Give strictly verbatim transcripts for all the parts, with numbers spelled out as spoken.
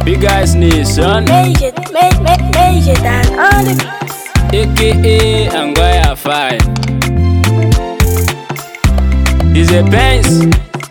Big guys need son. Major, ma- ma- major than all the beats. A K A Angoya Fine. Is a Benz.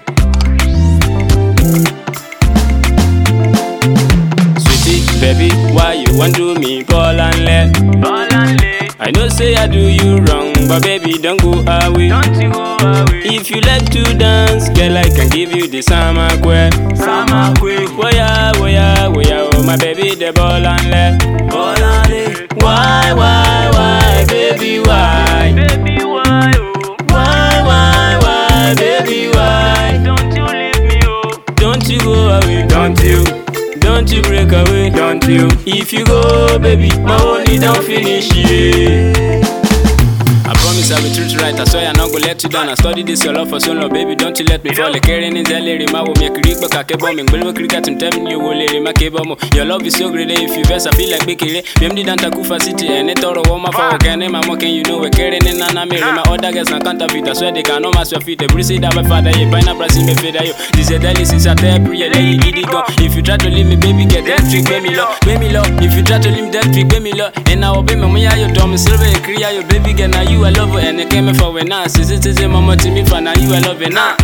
Sweetie, baby, why you want to me ball and let? Ball and let. I know say I do you wrong, but baby don't go away. Don't you go away. If you like to dance, girl, I can give you the summer kwe. Summer kwe. Woya, woya, woya, oh my baby, the ball and let. Ball and let. Why, why, why, baby, why? Baby, why, oh. Why, why, why, baby, why? Don't you leave me, oh. Don't you go away, don't you? Don't you break away, don't you? If you go, baby, my money don't finish, yeah. I promise I will treat you right, I swear I'm not gonna let you down. I studied this your love for so long, baby, don't you let me fall. Like Karen is a lady, my woman, creep, but I keep bombing. But we cricket and telling you, will lady, my cable. Your love is so great, if you verse, I feel like Bikini. Bim did Kufa City, and it all over my phone. Can I'm mocking, you know, we're Karen and Nana Mary. My other guests are counterfeit, I swear they can almost your feet. The breezy that my father, you pineapple, see me fade. This is a daily since I tell you, lady, did it go. If you try to leave me, baby, get that trick, baby, love, baby, love. If you try to leave that trick, baby, love. And now, baby, my you told me, silver, clear your baby, get now you, I love her, and came for when now. Since it is a mama to me for now, you I love it now.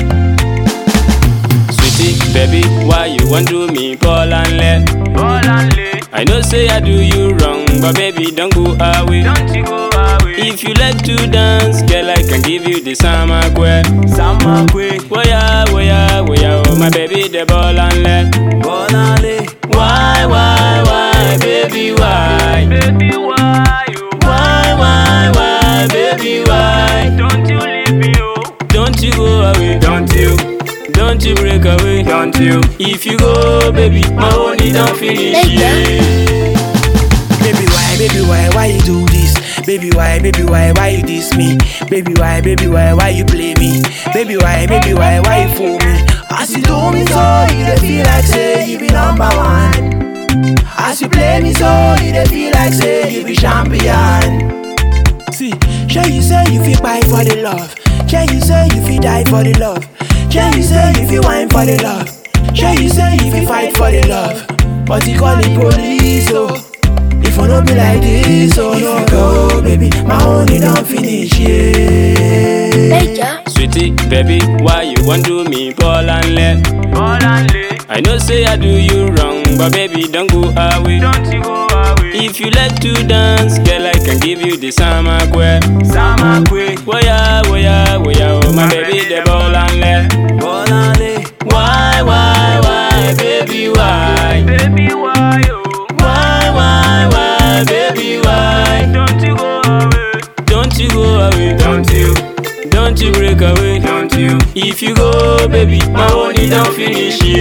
Sweetie, baby, why you want to me ball and let? Ball and let. I know say I do you wrong, but baby don't go away. Don't you go away. If you like to dance, girl, I can give you the summer kwe. Summer kwe. Woya, woya, woya, oh my baby, the ball and let. Ball and let. Why, why, why, baby, why? Baby, why? Why, why, why, baby, why? Don't you leave me, oh. Don't you go away, don't you? Don't you break away, don't you? If you go, baby, my money don't finish, yeah. Baby, why, baby, why, why you do this? Baby, why, baby, why, why you diss me? Baby, why, baby, why, why you play me? Baby, why, baby, why, why you fool me? As you do me so, you dey feel like say you be number one. As you play me so, you dey feel like say you be champion. See, sure you say you feel buy for the love. Sure you say you feel die for the love. Sure you say you feel wine for the love. Sure you say you feel fight for the love. But you call the police, oh. If I don't be like this, oh no go, baby, my money don't finish, yeah. Major. Sweetie, baby, why you want to me ball and let? Ball and let. I know say I do you wrong, but baby don't go away. Don't you go away. If you like to dance, girl, I can give you the summer kwe. Summer kwe. Woya, woya, woya, oh my baby, the ball and let. Ball and let. Why, why, why, baby, why? Baby, why, oh. Why, why, why, baby, why? Don't you go away. Don't you go away, don't you? Don't you break away, don't you? If you go, baby, my money don't finish, yeah.